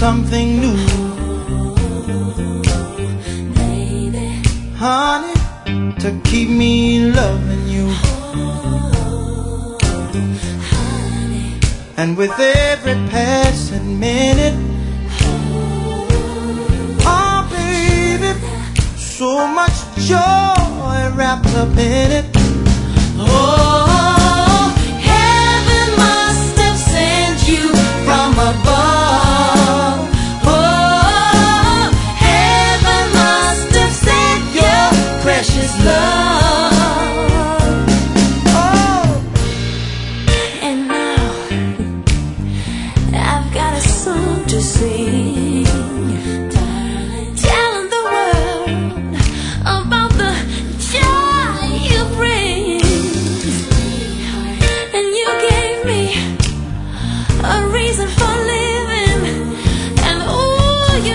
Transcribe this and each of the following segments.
something new, baby, honey, to keep me loving you. honey, And with every passing minute, oh baby, so much joy wrapped up in it. oh, heaven must have sent you from above. Oh, heaven must have sent your precious love. Oh, And now I've got a song to sing, darling, telling the world about the joy you bring. And you gave me a reason for living. And oh, you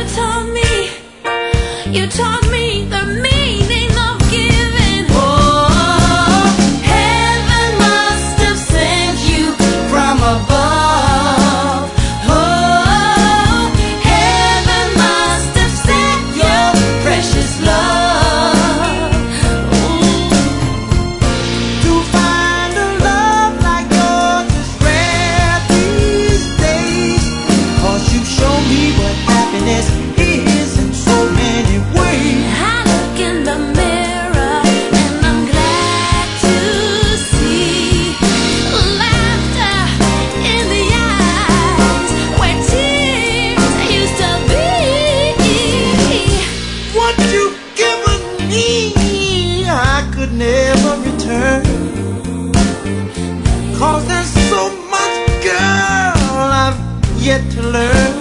taught me the meaning of giving. Oh, heaven must have sent you from above. Oh, heaven must have sent your precious love. Ooh. to find a love like yours is rare these days, 'cause you show me what happiness is in so many ways. I look in the mirror and I'm glad to see laughter in the eyes where tears used to be. What you've given me, I could never return, 'cause there's so much, girl, I've yet to learn.